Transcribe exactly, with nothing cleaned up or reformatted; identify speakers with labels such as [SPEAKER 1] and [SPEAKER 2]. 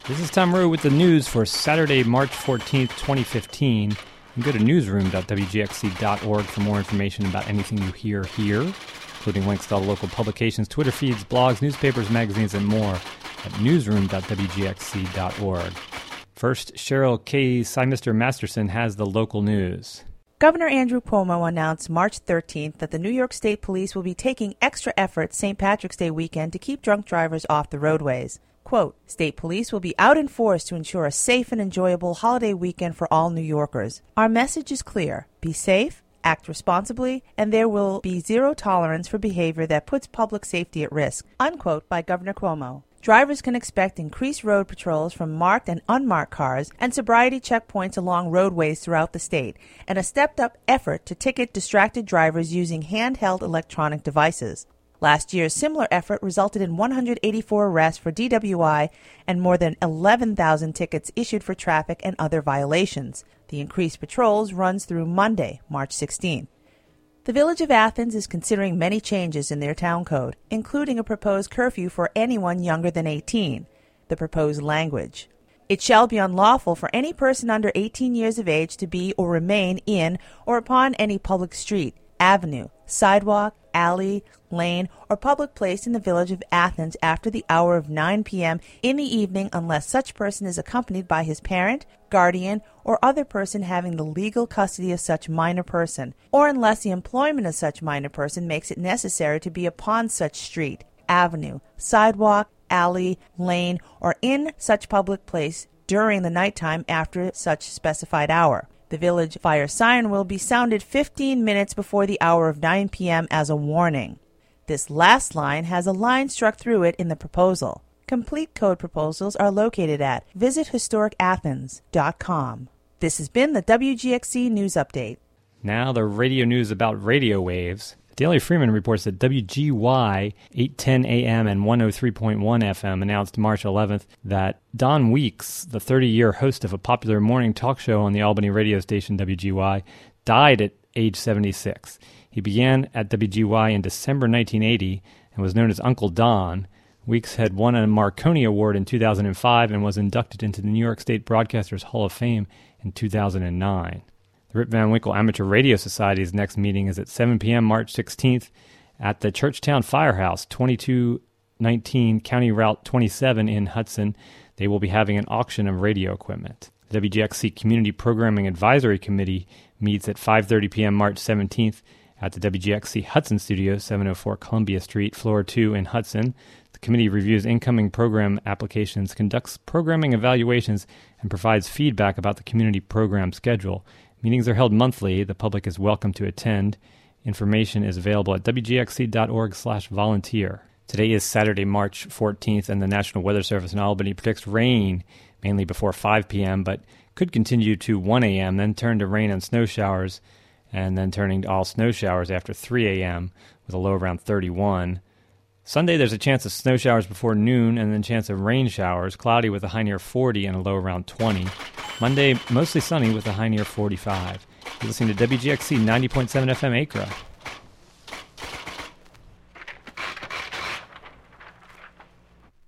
[SPEAKER 1] This is Tom Rowe with the news for Saturday, March fourteenth, twenty fifteen. You can go to newsroom dot w g x c dot org for more information about anything you hear here, including links to all local publications, Twitter feeds, blogs, newspapers, magazines, and more at newsroom dot w g x c dot org. First, Cheryl K. Symister Masterson has the local news.
[SPEAKER 2] Governor Andrew Cuomo announced March thirteenth that the New York State Police will be taking extra efforts Saint Patrick's Day weekend to keep drunk drivers off the roadways. Quote, State Police will be out in force to ensure a safe and enjoyable holiday weekend for all New Yorkers. Our message is clear. Be safe, act responsibly, and there will be zero tolerance for behavior that puts public safety at risk, unquote, by Governor Cuomo. Drivers can expect increased road patrols from marked and unmarked cars and sobriety checkpoints along roadways throughout the state, and a stepped-up effort to ticket distracted drivers using handheld electronic devices. Last year's similar effort resulted in one hundred eighty-four arrests for D W I and more than eleven thousand tickets issued for traffic and other violations. The increased patrols runs through Monday, March sixteenth. The Village of Athens is considering many changes in their town code, including a proposed curfew for anyone younger than eighteen. The proposed language. It shall be unlawful for any person under eighteen years of age to be or remain in or upon any public street, avenue, sidewalk, alley, lane, or public place in the Village of Athens after the hour of nine p.m. in the evening unless such person is accompanied by his parent, guardian, or other person having the legal custody of such minor person, or unless the employment of such minor person makes it necessary to be upon such street, avenue, sidewalk, alley, lane, or in such public place during the nighttime after such specified hour. The village fire siren will be sounded fifteen minutes before the hour of nine p.m. as a warning. This last line has a line struck through it in the proposal. Complete code proposals are located at visit historic athens dot com. This has been the W G X C News Update.
[SPEAKER 1] Now the radio news about radio waves. Daily Freeman reports that W G Y eight ten A M and one oh three point one F M announced March eleventh that Don Weeks, the thirty-year host of a popular morning talk show on the Albany radio station W G Y, died at age seventy-six. He began at W G Y in December nineteen eighty and was known as Uncle Don. Weeks had won a Marconi Award in two thousand five and was inducted into the New York State Broadcasters Hall of Fame in two thousand nine. The Rip Van Winkle Amateur Radio Society's next meeting is at seven p.m. March sixteenth at the Churchtown Firehouse, twenty-two nineteen County Route twenty-seven in Hudson. They will be having an auction of radio equipment. The W G X C Community Programming Advisory Committee meets at five thirty p.m. March seventeenth at the W G X C Hudson Studio, seven oh four Columbia Street, floor two in Hudson. The committee reviews incoming program applications, conducts programming evaluations, and provides feedback about the community program schedule. Meetings are held monthly. The public is welcome to attend. Information is available at w g x c dot org slash volunteer. Today is Saturday, March fourteenth, and the National Weather Service in Albany predicts rain, mainly before five p.m., but could continue to one a.m., then turn to rain and snow showers, and then turning to all snow showers after three a.m. with a low around thirty-one. Sunday, there's a chance of snow showers before noon and then chance of rain showers, cloudy with a high near forty and a low around twenty. Monday, mostly sunny with a high near forty-five. You're listening to W G X C ninety point seven F M Acra.